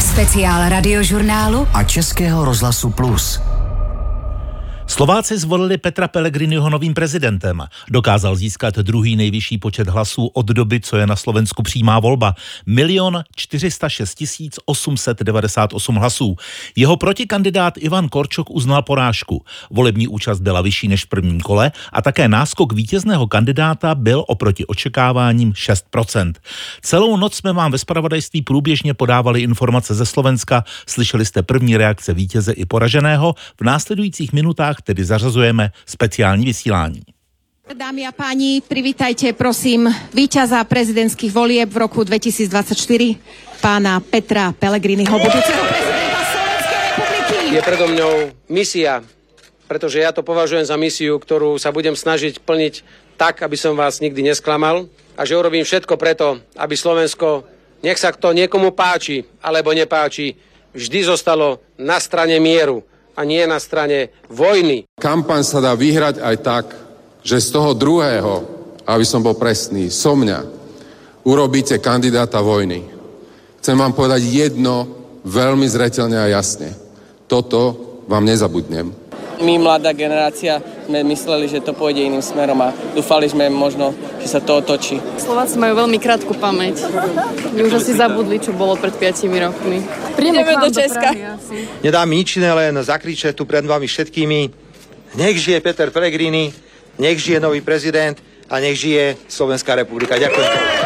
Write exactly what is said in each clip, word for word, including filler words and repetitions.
Speciál radiožurnálu a Českého rozhlasu Plus. Slováci zvolili Petra Pellegriniho novým prezidentem. Dokázal získat druhý nejvyšší počet hlasů od doby, co je na Slovensku přímá volba. Milion čtyři sta šest tisíc osm set devadesát osm hlasů. Jeho protikandidát Ivan Korčok uznal porážku. Volební účast byla vyšší než v prvním kole a také náskok vítězného kandidáta byl oproti očekáváním šest procent. Celou noc jsme vám ve zpravodajství průběžně podávali informace ze Slovenska. Slyšeli jste první reakce vítěze i poraženého. V následujících minutách tedy zařazujeme speciální vysílání. Dámy a páni, privítajte prosím víťaza prezidentských volieb v roku dvetisícdvadsaťštyri, pána Petra Pellegriniho, budúceho prezidenta Slovenskej republiky. Je predo mňou misia, pretože ja to považujem za misiu, ktorú sa budem snažiť plniť tak, aby som vás nikdy nesklamal a že urobím všetko preto, aby Slovensko, nech sa to niekomu páči alebo nepáči, vždy zostalo na strane mieru a nie na strane vojny. Kampaň sa dá vyhrať aj tak, že z toho druhého, aby som bol presný, so mňa, urobíte kandidáta vojny. Chcem vám povedať jedno veľmi zreteľne a jasne. Toto vám nezabudnem. My, mladá generácia, sme mysleli, že to pôjde iným smerom a dúfali sme možno, že sa to otočí. Slováci majú veľmi krátku pamäť. My už asi zabudli, čo bolo pred piatimi rokmi. Ideme do Česka. Nedá mi nič iné, len zakričať tu pred vami všetkými. Nech žije Peter Pellegrini, nech žije nový prezident a nech žije Slovenská republika. Ďakujem.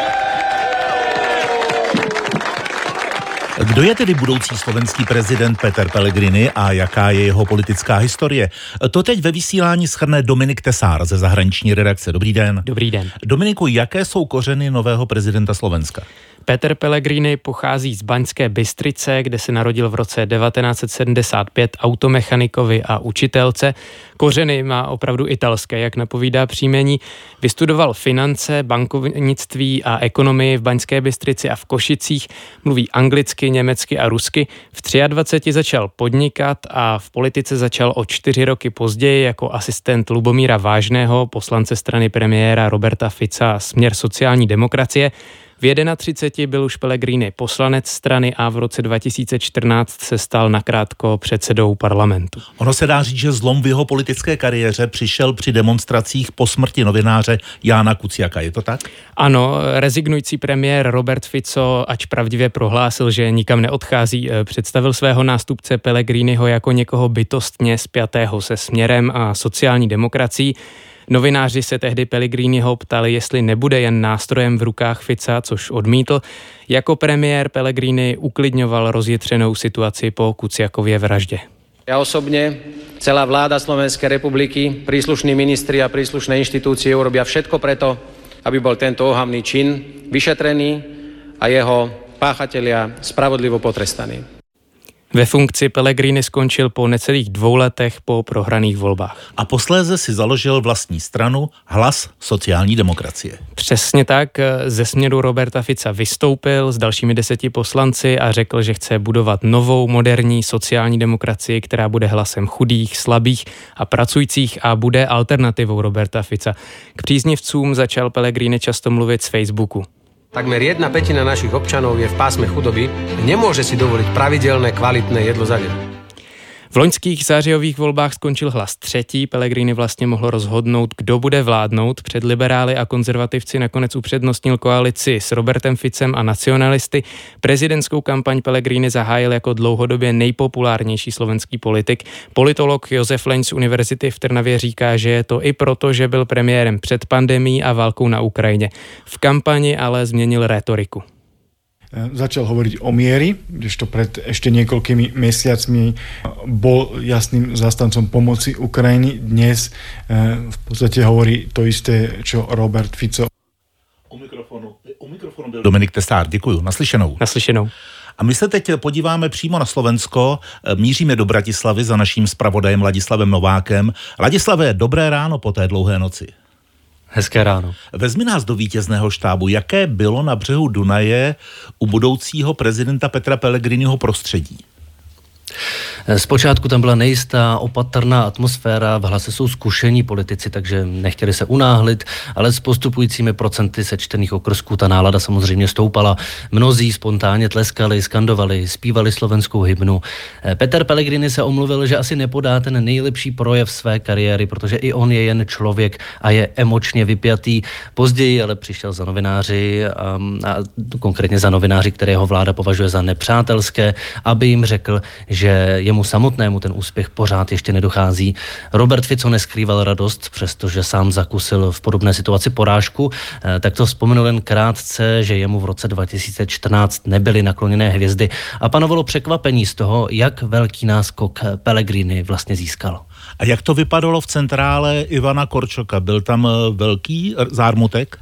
Kdo je tedy budoucí slovenský prezident Peter Pellegrini a jaká je jeho politická historie? To teď ve vysílání shrne Dominik Tesár ze zahraniční redakce. Dobrý den. Dobrý den. Dominiku, jaké jsou kořeny nového prezidenta Slovenska? Peter Pellegrini pochází z Baňské Bystrice, kde se narodil v roce devatenáct set sedmdesát pět automechanikovi a učitelce. Kořeny má opravdu italské, jak napovídá příjmení. Vystudoval finance, bankovnictví a ekonomii v Baňské Bystrici a v Košicích. Mluví anglicky, německy a rusky. V dvaceti třech začal podnikat a v politice začal o čtyři roky později jako asistent Lubomíra Vážného, poslance strany premiéra Roberta Fica a Směr sociální demokracie. V třiceti jedné byl už Pellegrini poslanec strany a v roce dva tisíce čtrnáct se stal nakrátko předsedou parlamentu. Ono se dá říct, že zlom v jeho politické kariéře přišel při demonstracích po smrti novináře Jána Kuciaka. Je to tak? Ano, rezignující premiér Robert Fico, ač pravdivě prohlásil, že nikam neodchází, představil svého nástupce Pellegriniho jako někoho bytostně spjatého se Směrem a sociální demokracií. Novináři se tehdy Pellegriniho ptali, jestli nebude jen nástrojem v rukách Fica, což odmítl. Jako premiér Pellegrini uklidňoval rozjetřenou situaci po Kuciakově vraždě. Ja osobne, celá vláda Slovenskej republiky, príslušní ministri a príslušné inštitúcie urobia všetko preto, aby bol tento ohavný čin vyšetrený a jeho páchatelia spravodlivo potrestaní. Ve funkci Pellegrini skončil po necelých dvou letech po prohraných volbách. A posléze si založil vlastní stranu Hlas sociální demokracie. Přesně tak, ze Směru Roberta Fica vystoupil s dalšími deseti poslanci a řekl, že chce budovat novou, moderní sociální demokracii, která bude hlasem chudých, slabých a pracujících a bude alternativou Roberta Fica. K příznivcům začal Pellegrini často mluvit z Facebooku. Takmer jedna petina našich občanov je v pásme chudoby a nemôže si dovoliť pravidelné, kvalitné jedlo za deň. V loňských zářijových volbách skončil Hlas třetí. Pellegrini vlastně mohl rozhodnout, kdo bude vládnout. Před liberály a konzervativci nakonec upřednostnil koalici s Robertem Ficem a nacionalisty. Prezidentskou kampaň Pellegrini zahájil jako dlouhodobě nejpopulárnější slovenský politik. Politolog Josef Leň z Univerzity v Trnavě říká, že je to i proto, že byl premiérem před pandemií a válkou na Ukrajině. V kampani ale změnil rétoriku. Začal hovoriť o miery, kdežto pred ešte niekoľkými mesiacmi bol jasným zástancom pomoci Ukrajiny. Dnes v podstate hovorí to isté, čo Robert Fico. U mikrofonu, u mikrofonu byl Dominik Tesár. Děkuju. Naslyšenou. Naslyšenou. A my se teď podíváme přímo na Slovensko. Míříme do Bratislavy za naším zpravodajem Ladislavem Novákem. Ladislave, dobré ráno po té dlouhé noci. Hezké ráno. Vezmi nás do vítězného štábu. Jaké bylo na břehu Dunaje u budoucího prezidenta Petra Pellegriniho prostředí? Zpočátku tam byla nejistá, opatrná atmosféra, v hlase jsou zkušení politici, takže nechtěli se unáhlit, ale s postupujícími procenty sečtených okrsků ta nálada samozřejmě stoupala. Mnozí spontánně tleskali, skandovali, zpívali slovenskou hymnu. Peter Pellegrini se omluvil, že asi nepodá ten nejlepší projev své kariéry, protože i on je jen člověk a je emočně vypjatý. Později ale přišel za novináři, a, a konkrétně za novináři, které jeho vláda považuje za nepřátelské, aby jim řekl, že jemu samotnému ten úspěch pořád ještě nedochází. Robert Fico neskrýval radost, přestože sám zakusil v podobné situaci porážku, tak to vzpomenul jen krátce, že jemu v roce dva tisíce čtrnáct nebyly nakloněné hvězdy a panovalo překvapení z toho, jak velký náskok Pellegrini vlastně získal. A jak to vypadalo v centrále Ivana Korčoka? Byl tam velký zármutek?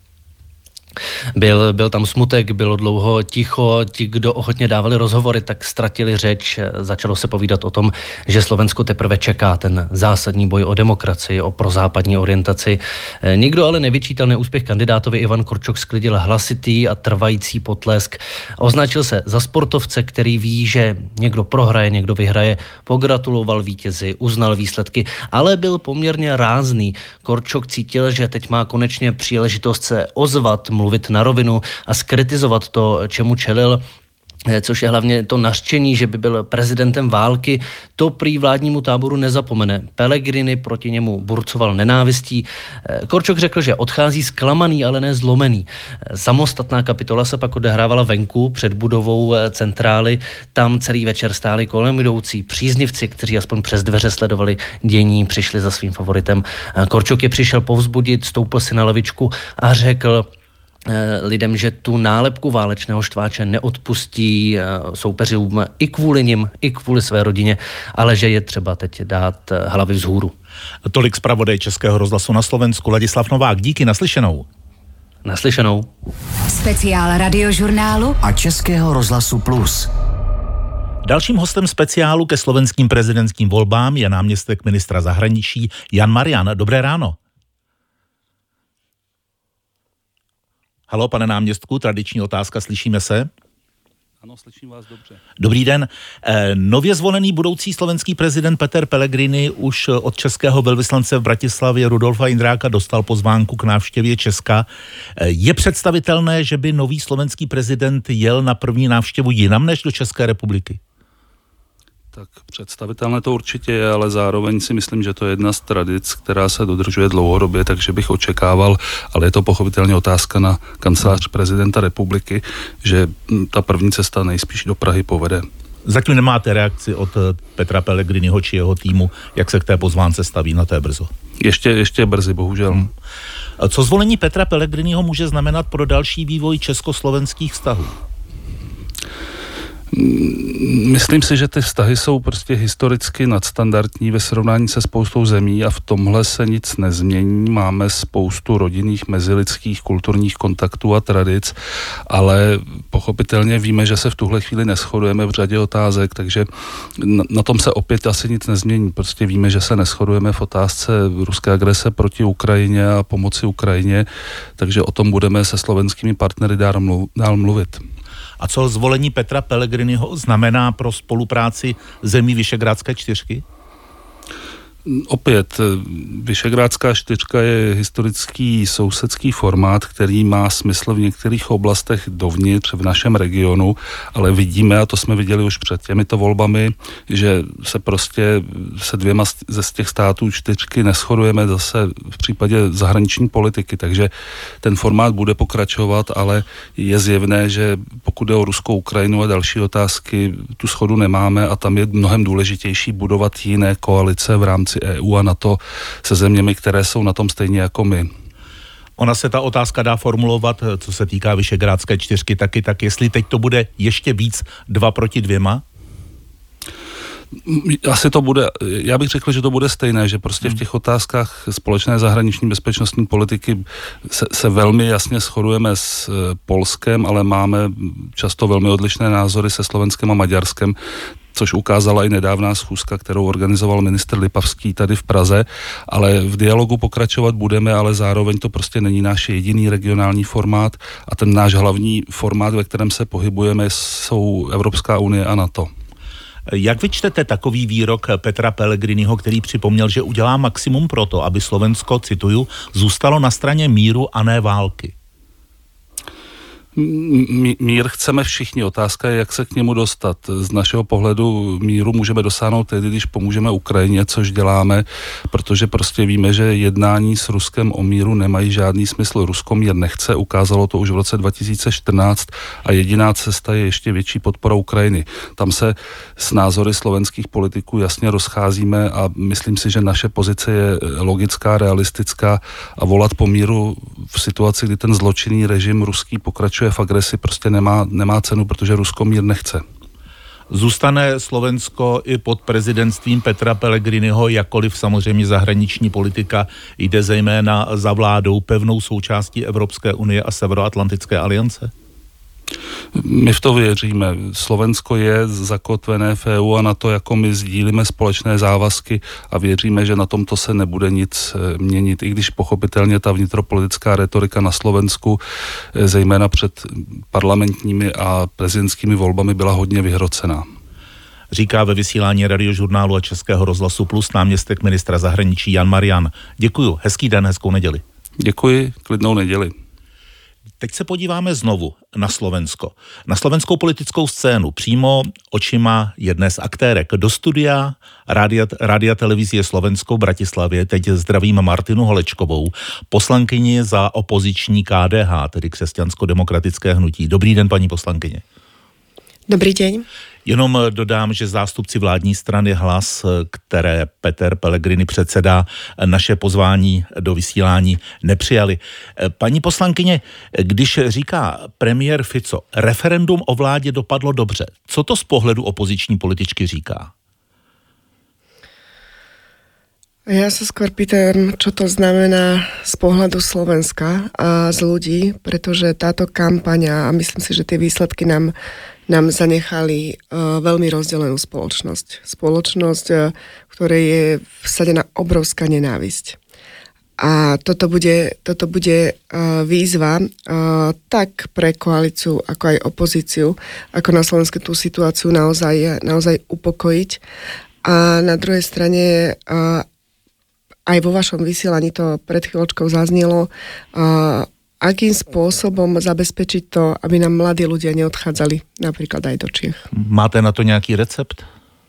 Byl, byl tam smutek, bylo dlouho ticho, ti, kdo ochotně dávali rozhovory, tak ztratili řeč, začalo se povídat o tom, že Slovensko teprve čeká ten zásadní boj o demokracii, o prozápadní orientaci. Nikdo ale nevyčítal neúspěch kandidátovi, Ivan Korčok sklidil hlasitý a trvající potlesk. Označil se za sportovce, který ví, že někdo prohraje, někdo vyhraje, pogratuloval vítězi, uznal výsledky, ale byl poměrně rázný. Korčok cítil, že teď má konečně příležitost se ozvat, mluvit na rovinu a skritizovat to, čemu čelil, což je hlavně to nařčení, že by byl prezidentem války, to prý vládnímu táboru nezapomene. Pellegrini proti němu burcoval nenávistí. Korčok řekl, že odchází zklamaný, ale ne zlomený. Samostatná kapitola se pak odehrávala venku před budovou centrály. Tam celý večer stáli kolem jdoucí příznivci, kteří aspoň přes dveře sledovali dění, přišli za svým favoritem. Korčok je přišel povzbudit, stoupil si na lavičku a řekl lidem, že tu nálepku válečného štváče neodpustí soupeřům i kvůli nim, i kvůli své rodině, ale že je třeba teď dát hlavy vzhůru. Tolik zpravodaj Českého rozhlasu na Slovensku Ladislav Novák. Díky, naslyšenou. Naslyšenou. Speciál Radiožurnálu a Českého rozhlasu Plus. Dalším hostem speciálu ke slovenským prezidentským volbám je náměstek ministra zahraničí Jan Marian. Dobré ráno. Haló, pane náměstku, tradiční otázka, slyšíme se? Ano, slyším vás dobře. Dobrý den. Nově zvolený budoucí slovenský prezident Peter Pellegrini už od českého velvyslance v Bratislavě Rudolfa Indráka dostal pozvánku k návštěvě Česka. Je představitelné, že by nový slovenský prezident jel na první návštěvu jinam než do České republiky? Tak představitelné to určitě je, ale zároveň si myslím, že to je jedna z tradic, která se dodržuje dlouhodobě, takže bych očekával, ale je to pochopitelně otázka na kancelář prezidenta republiky, že ta první cesta nejspíš do Prahy povede. Zatím nemáte reakci od Petra Pellegriniho či jeho týmu, jak se k té pozvánce staví, na té brzo? Ještě, ještě brzy, bohužel. Hmm. Co zvolení Petra Pellegriniho může znamenat pro další vývoj československých vztahů? Myslím si, že ty vztahy jsou prostě historicky nadstandardní ve srovnání se spoustou zemí a v tomhle se nic nezmění. Máme spoustu rodinných, mezilidských, kulturních kontaktů a tradic, ale pochopitelně víme, že se v tuhle chvíli neshodujeme v řadě otázek, takže na, na tom se opět asi nic nezmění. Prostě víme, že se neshodujeme v otázce ruské agrese proti Ukrajině a pomoci Ukrajině, takže o tom budeme se slovenskými partnery dál, mluv, dál mluvit. A co zvolení Petra Pellegriniho znamená pro spolupráci zemí Visegrádské čtyřky? Opět, Visegrádská čtyřka je historický sousedský formát, který má smysl v některých oblastech dovnitř v našem regionu, ale vidíme, a to jsme viděli už před těmito volbami, že se prostě se dvěma ze z těch států čtyřky neshodujeme zase v případě zahraniční politiky, takže ten formát bude pokračovat, ale je zjevné, že pokud jde o Ruskou Ukrajinu a další otázky, tu shodu nemáme a tam je mnohem důležitější budovat jiné koalice v rámci E U a NATO se zeměmi, které jsou na tom stejně jako my. Ona se ta otázka dá formulovat, co se týká Visegrádské čtyřky taky, tak jestli teď to bude ještě víc dva proti dvěma? Asi to bude, já bych řekl, že to bude stejné, že prostě v těch otázkách společné zahraniční bezpečnostní politiky se, se velmi jasně shodujeme s Polskem, ale máme často velmi odlišné názory se Slovenskem a Maďarskem, což ukázala i nedávná schůzka, kterou organizoval ministr Lipavský tady v Praze, ale v dialogu pokračovat budeme, ale zároveň to prostě není náš jediný regionální formát a ten náš hlavní formát, ve kterém se pohybujeme, jsou Evropská unie a NATO. Jak vyčtete takový výrok Petra Pellegriniho, který připomněl, že udělá maximum pro to, aby Slovensko, cituju, zůstalo na straně míru a ne války? Mír chceme všichni, otázka je, jak se k němu dostat. Z našeho pohledu míru můžeme dosáhnout tedy, když pomůžeme Ukrajině, což děláme, protože prostě víme, že jednání s Ruskem o míru nemají žádný smysl. Rusko mír nechce, ukázalo to už v roce dva tisíce čtrnáct a jediná cesta je ještě větší podpora Ukrajiny. Tam se s názory slovenských politiků jasně rozcházíme a myslím si, že naše pozice je logická, realistická a volat po míru v situaci, kdy ten zločinný režim ruský pokračuje v agresi, prostě nemá, nemá cenu, protože Rusko mír nechce. Zůstane Slovensko i pod prezidentstvím Petra Pellegriniho, jakkoliv samozřejmě zahraniční politika jde zejména za vládou pevnou součástí Evropské unie a Severoatlantické aliance? My v to věříme. Slovensko je zakotvené v E U a NATO, jako my sdílíme společné závazky a věříme, že na tomto se nebude nic měnit, i když pochopitelně ta vnitropolitická retorika na Slovensku, zejména před parlamentními a prezidentskými volbami, byla hodně vyhrocená. Říká ve vysílání Radiožurnálu a Českého rozhlasu Plus náměstek ministra zahraničí Jan Marian. Děkuju, hezký den, hezkou neděli. Děkuji, klidnou neděli. Teď se podíváme znovu na Slovensko. Na slovenskou politickou scénu přímo očima jedné z aktérek. Do studia Rádia, Rádia televizie Slovensko v Bratislavě teď zdravím Martinu Holečkovou, poslankyni za opoziční K D H, tedy křesťansko-demokratické hnutí. Dobrý den, paní poslankyně. Dobrý deň. Jenom dodám, že zástupci vládní strany Hlas, které Peter Pellegrini předsedá, naše pozvání do vysílání nepřijali. Paní poslankyně, když říká premiér Fico, referendum o vládě dopadlo dobře, co to z pohledu opoziční političky říká? Ja sa skôr pýtam, čo to znamená z pohľadu Slovenska a z ľudí, pretože táto kampaň, a myslím si, že tie výsledky nám, nám zanechali uh, veľmi rozdelenú spoločnosť. Spoločnosť, uh, ktorej je vsadená obrovská nenávisť. A toto bude, toto bude uh, výzva uh, tak pre koalíciu, ako aj opozíciu, ako na Slovensku tú situáciu naozaj, naozaj upokojiť. A na druhej strane uh, aj vo vašom vysielaní to pred chvíľočkou zaznelo, uh, akým spôsobom zabezpečiť to, aby nám mladí ľudia neodchádzali napríklad aj do Čiech. Máte na to nejaký recept?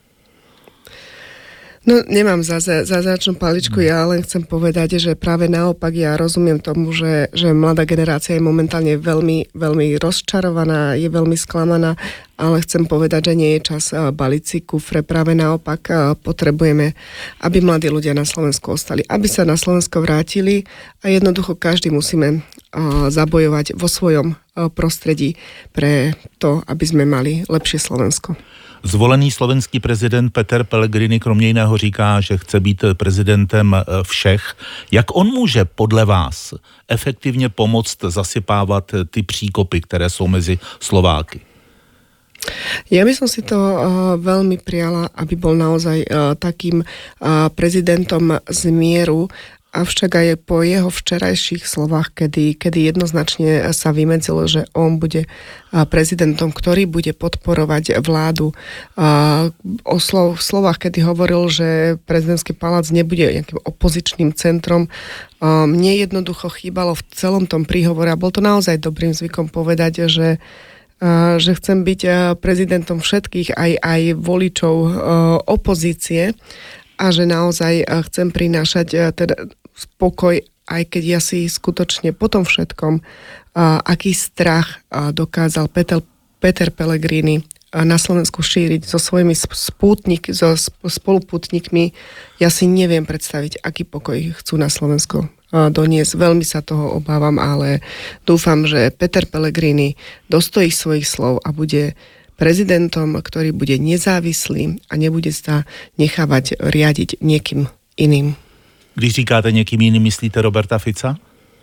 No, nemám zázračnú paličku, ja len chcem povedať, že práve naopak ja rozumiem tomu, že, že mladá generácia je momentálne veľmi, veľmi rozčarovaná, je veľmi sklamaná, ale chcem povedať, že nie je čas baliť si kufre. Práve naopak potrebujeme, aby mladí ľudia na Slovensku ostali, aby sa na Slovensko vrátili a jednoducho každý musíme zabojovať vo svojom prostredí pre to, aby sme mali lepšie Slovensko. Zvolený slovenský prezident Peter Pellegrini kromě jiného říká, že chce být prezidentem všech. Jak on může podle vás efektivně pomoct zasypávat ty příkopy, které jsou mezi Slováky? Ja by som si to uh, veľmi prijala, aby bol naozaj uh, takým uh, prezidentom z mieru, avšak aj po jeho včerajších slovách, kedy, kedy jednoznačne sa vymedzilo, že on bude prezidentom, ktorý bude podporovať vládu. O slov, v slovách, kedy hovoril, že prezidentský palác nebude nejakým opozičným centrom, mne jednoducho chýbalo v celom tom príhovore a bol to naozaj dobrým zvykom povedať, že že chcem byť prezidentom všetkých, aj, aj voličov opozície a že naozaj chcem prinášať teda spokoj, aj keď ja si skutočne po tom všetkom, aký strach dokázal Peter, Peter Pellegrini na Slovensku šíriť so svojimi spútnik, so spoluputníkmi, ja si neviem predstaviť, aký pokoj chcú na Slovensku doniesť. Veľmi sa toho obávam, ale dúfam, že Peter Pellegrini dostojí svojich slov a bude prezidentom, ktorý bude nezávislý a nebude sa nechávať riadiť niekým iným. Když říkáte někým jiným, myslíte Roberta Fica?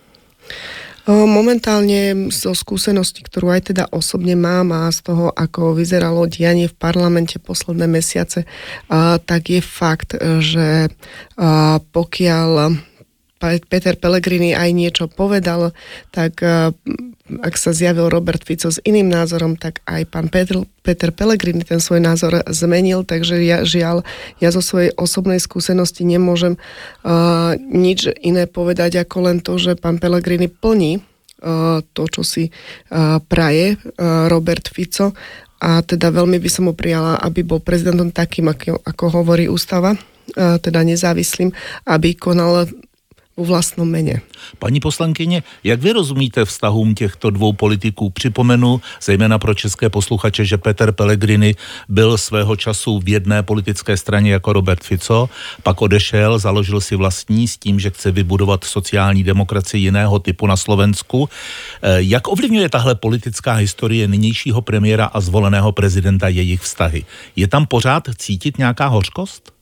Momentálne zo skúsenosti, ktorú aj teda osobne mám a z toho, ako vyzeralo dianie v parlamente posledné mesiace, tak je fakt, že pokiaľ Peter Pellegrini aj niečo povedal, tak ak sa zjavil Robert Fico s iným názorom, tak aj pán Peter, Peter Pellegrini ten svoj názor zmenil, takže ja žiaľ, ja zo svojej osobnej skúsenosti nemôžem uh, nič iné povedať ako len to, že pán Pellegrini plní uh, to, čo si uh, praje uh, Robert Fico, a teda veľmi by som mu prijala, aby bol prezidentom takým, ako, ako hovorí ústava, teda nezávislým, aby konal vo vlastnom mene. Paní poslankyně, jak vy rozumíte vztahům těchto dvou politiků? Připomenu, zejména pro české posluchače, že Peter Pellegrini byl svého času v jedné politické straně jako Robert Fico, pak odešel, založil si vlastní s tím, že chce vybudovat sociální demokracii jiného typu na Slovensku. Jak ovlivňuje tahle politická historie nynějšího premiéra a zvoleného prezidenta jejich vztahy? Je tam pořád cítit nějaká hořkost?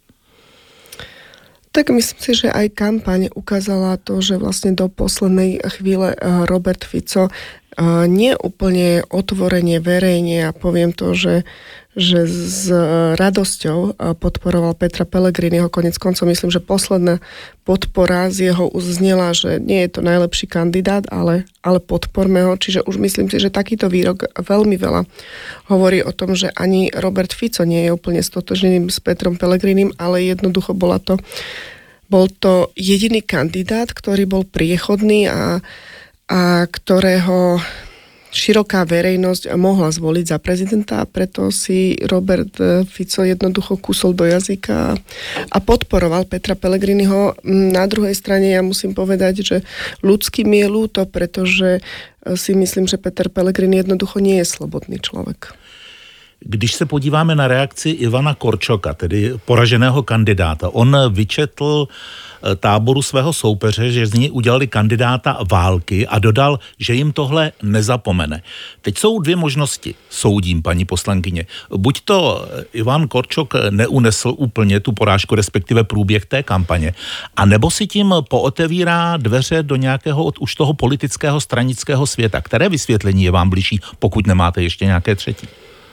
Tak myslím si, že aj kampaň ukázala to, že vlastne do poslednej chvíle Robert Fico nie úplne otvorene, verejne, a poviem to, že, že s radosťou podporoval Petra Pellegriniho. Konec koncov myslím, že posledná podpora z jeho uznela, že nie je to najlepší kandidát, ale, ale podporme ho. Čiže už myslím si, že takýto výrok veľmi veľa hovorí o tom, že ani Robert Fico nie je úplne stotožnený s Petrom Pellegrinim, ale jednoducho bola to, bol to jediný kandidát, ktorý bol priechodný a a ktorého široká verejnosť mohla zvoliť za prezidenta, a preto si Robert Fico jednoducho kusol do jazyka a podporoval Petra Pellegriniho. Na druhej strane ja musím povedať, že ľudský mi je ľúto, pretože si myslím, že Peter Pellegrini jednoducho nie je slobodný človek. Když se podíváme na reakci Ivana Korčoka, tedy poraženého kandidáta, on vyčetl táboru svého soupeře, že z něj udělali kandidáta války a dodal, že jim tohle nezapomene. Teď jsou dvě možnosti, soudím, paní poslankyně. Buď to Ivan Korčok neunesl úplně tu porážku, respektive průběh té kampaně, a nebo si tím pootevírá dveře do nějakého od už toho politického stranického světa. Které vysvětlení je vám bližší, pokud nemáte ještě nějaké třetí?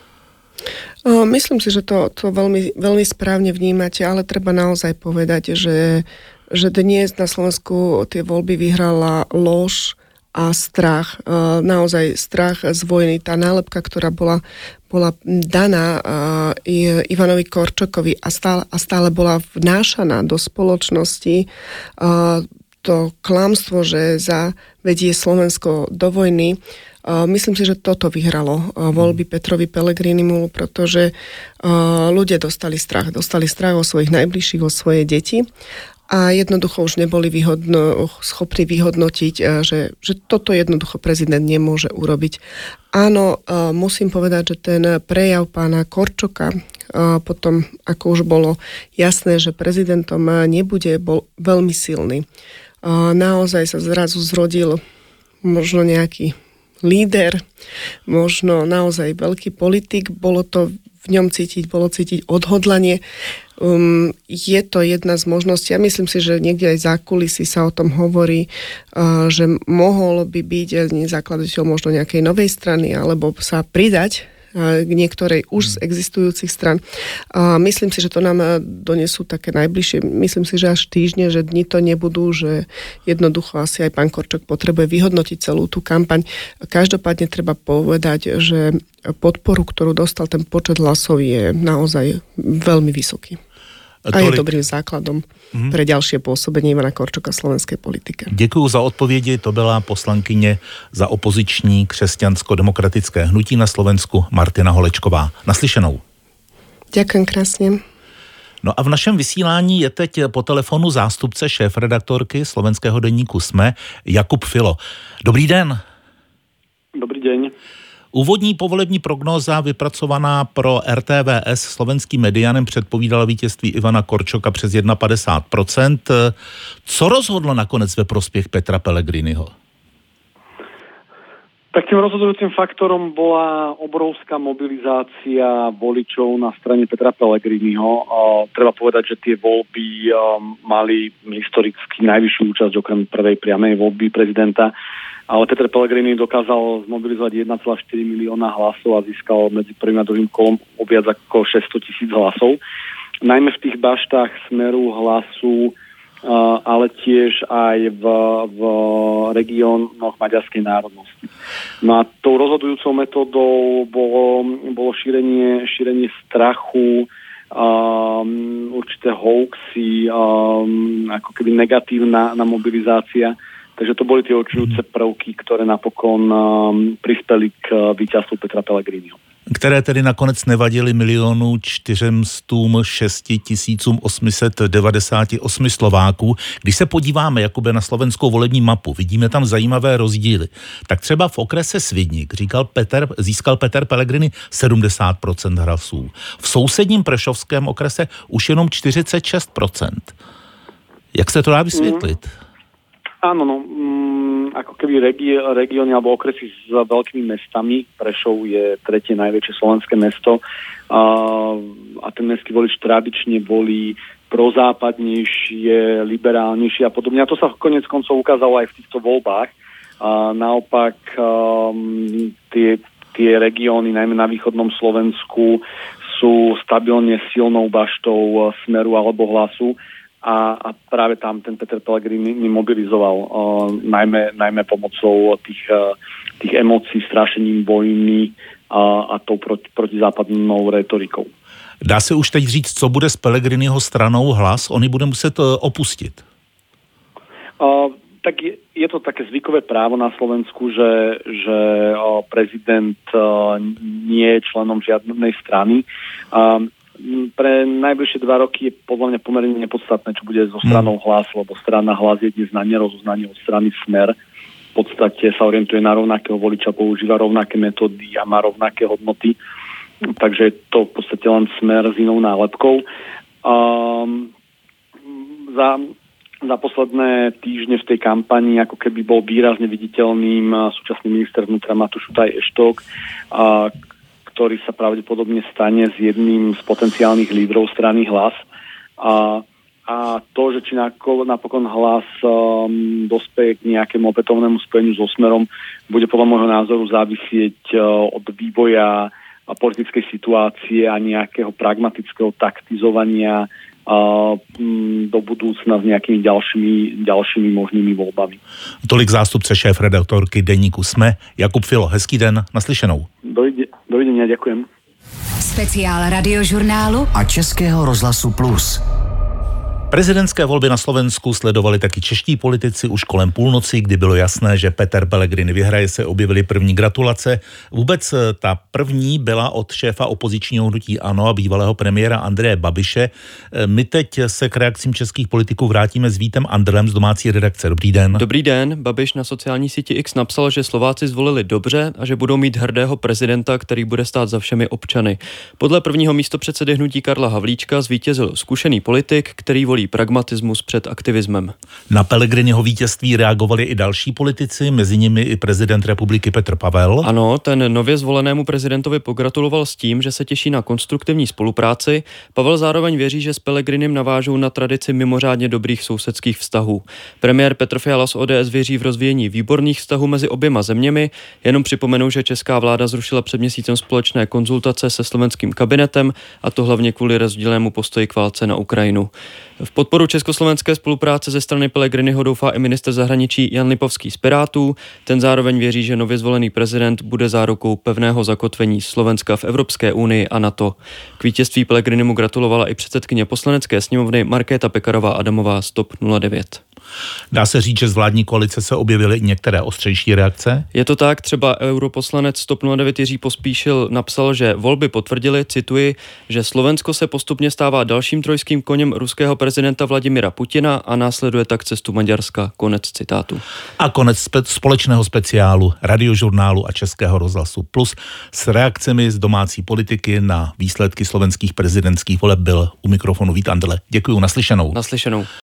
Myslím si, že to, to veľmi, veľmi správne vnímate, ale treba naozaj povedať, že, že dnes na Slovensku tie voľby vyhrala lož a strach. Naozaj strach z vojny. Tá nálepka, ktorá bola, bola daná Ivanovi Korčokovi a stále, a stále bola vnášaná do spoločnosti, to klamstvo, že zavedie Slovensko do vojny. Myslím si, že toto vyhralo voľby Petrovi Pellegrinimu, pretože ľudia dostali strach. Dostali strach o svojich najbližších, o svoje deti a jednoducho už neboli vyhodno, schopní vyhodnotiť, že, že toto jednoducho prezident nemôže urobiť. Áno, musím povedať, že ten prejav pána Korčoka potom, ako už bolo jasné, že prezidentom nebude, bol veľmi silný. Naozaj sa zrazu zrodil možno nejaký líder, možno naozaj veľký politik, bolo to v ňom cítiť, bolo cítiť odhodlanie. Um, je to jedna z možností. Ja myslím si, že niekde aj za kulisy sa o tom hovorí, uh, že mohol by byť zakladateľ možno nejakej novej strany, alebo sa pridať k niektorej už z existujúcich stran. A myslím si, že to nám donesú také najbližšie, myslím si, že až týždne, že dni to nebudú, že jednoducho asi aj pán Korčok potrebuje vyhodnotiť celú tú kampaň. Každopádne treba povedať, že podporu, ktorú dostal, ten počet hlasov je naozaj veľmi vysoký. A je dobrým základom mm. pre ďalšie pôsobenie Ivana Korčoka v slovenskej politike. Děkuju za odpovědi, to byla poslankyně za opoziční křesťansko-demokratické hnutí na Slovensku Martina Holečková. Naslyšenou. Ďakujem krásne. No a v našem vysílání je teď po telefonu zástupce šéfredaktorky slovenského deníku SME Jakub Filo. Dobrý den. Dobrý deň. Úvodní povolební prognóza vypracovaná pro er té vé es slovenským Medianem předpovídala vítězství Ivana Korčoka přes padesát jedna procent. Co rozhodlo nakonec ve prospěch Petra Pellegriniho? Tak tým rozhodujúcim faktorom bola obrovská mobilizácia voličov na strane Petra Pellegriniho. Treba povedať, že tie voľby mali historicky najvyššiu účasť okrem prvej priamej voľby prezidenta. Ale Peter Pellegrini dokázal zmobilizovať jeden celá štyri milióna hlasov a získal medzi prvým a druhým kolom o viac ako šesťsto tisíc hlasov. Najmä v tých baštách Smeru, Hlasu ale tiež aj v, v regiónoch maďarskej národnosti. No a tou rozhodujúcou metódou bolo, bolo šírenie, šírenie strachu, um, určité hoaxy, um, ako keby negatívna na mobilizácia. Takže to boli tie určujúce prvky, ktoré napokon um, prispeli k víťazstvu Petra Pellegriniho. Které tedy nakonec nevadily milionu čtyřistům šesti tisícům osmiset devadesát osm Slováků. Když se podíváme jakoby na slovenskou volební mapu, vidíme tam zajímavé rozdíly. Tak třeba v okrese Svidník říkal Peter, získal Peter Pellegrini sedmdesát procent hlasů. V sousedním prešovském okrese už jenom čtyřicet šest procent. Jak se to dá vysvětlit? Mm. Áno, no, mm, ako keby regi- regióny alebo okresy s veľkými mestami. Prešov je tretie najväčšie slovenské mesto a, a ten mestský volič tradične volí prozápadnejšie, liberálnejšie a podobne. A to sa konec koncov ukázalo aj v týchto voľbách. A naopak um, tie, tie regióny, najmä na východnom Slovensku, sú stabilne silnou baštou Smeru alebo Hlasu. A, a práve tam ten Peter Pellegrini mobilizoval uh, najmä, najmä pomocou tých, uh, tých emócií, strašením vojny uh, a tou proti, protizápadnou retorikou. Dá se už teď říct, co bude s Pellegriniho stranou Hlas? On ji bude muset uh, opustit. Uh, tak je, je to také zvykové právo na Slovensku, že, že uh, prezident uh, nie je členom žiadnej strany. Uh, Pre najbližšie dva roky je podľa mňa pomerne nepodstatné, čo bude so stranou Hlas, lebo strana Hlas je dnes na nerozoznanie od strany Smer. V podstate sa orientuje na rovnakého voliča, používa rovnaké metódy a má rovnaké hodnoty. Takže je to v podstate len Smer s inou nálepkou. Um, za, za posledné týždne v tej kampani ako keby bol výrazne viditeľným súčasný minister vnútra Matúš Šutaj Eštok, a ktorý sa pravdepodobne stane s jedným z potenciálnych lídrov strany Hlas. A, a to, že či napokon Hlas um, dospeje k nejakému opätovnému spojeniu so Smerom, bude podľa môjho názoru závisieť uh, od vývoja a politickej situácie a nejakého pragmatického taktizovania uh, m, do budúcna s nejakými ďalšími, ďalšími možnými voľbami. Tolik zástupce šéf-redaktorky deníku SME Jakub Filo. Hezký den, naslyšenou. Dojde. Dovidenia, ďakujem. Speciál Radiožurnálu a Českého rozhlasu Plus. Prezidentské volby na Slovensku sledovali taky čeští politici už kolem půlnoci, kdy bylo jasné, že Peter Pellegrini vyhraje, se objevily první gratulace. Vůbec ta první byla od šéfa opozičního hnutí ANO a bývalého premiéra Andreje Babiše. My teď se k reakcím českých politiků vrátíme s Vítem Andrlem z domácí redakce. Dobrý den. Dobrý den. Babiš na sociální síti X napsal, že Slováci zvolili dobře a že budou mít hrdého prezidenta, který bude stát za všemi občany. Podle prvního místopředsedy hnutí Karla Havlíčka zvítězil zkušený politik, který volí pragmatismus před aktivismem. Na Pellegriniho vítězství reagovali i další politici, mezi nimi i prezident republiky Petr Pavel. Ano, ten nově zvolenému prezidentovi pogratuloval s tím, že se těší na konstruktivní spolupráci. Pavel zároveň věří, že s Pellegrinem navážou na tradici mimořádně dobrých sousedských vztahů. Premiér Petr Fiala z O D S věří v rozvíjení výborných vztahů mezi oběma zeměmi. Jenom připomenu, že česká vláda zrušila před měsícem společné konzultace se slovenským kabinetem, a to hlavně kvůli rozdílnému postoji k válce na Ukrajinu. V podporu československé spolupráce ze strany Pellegriniho doufá i ministr zahraničí Jan Lipovský z Pirátů. Ten zároveň věří, že nově zvolený prezident bude zárukou pevného zakotvení Slovenska v Evropské unii a NATO. K vítězství Pellegrinimu gratulovala i předsedkyně poslanecké sněmovny Markéta Pekarová Adamová z T O P nula devět. Dá se říct, že z vládní koalice se objevily některé ostřejší reakce? Je to tak, třeba europoslanec T O P nula devět Jiří Pospíšil napsal, že volby potvrdily, cituji, že Slovensko se postupně stává dalším trojským koněm ruského prezidenta Vladimira Putina a následuje tak cestu Maďarska. Konec citátu. A konec spe- společného speciálu Radiožurnálu a Českého rozhlasu Plus s reakcemi z domácí politiky na výsledky slovenských prezidentských voleb byl u mikrofonu Vít Andrle. Děkuju, naslyšenou. Naslyšenou.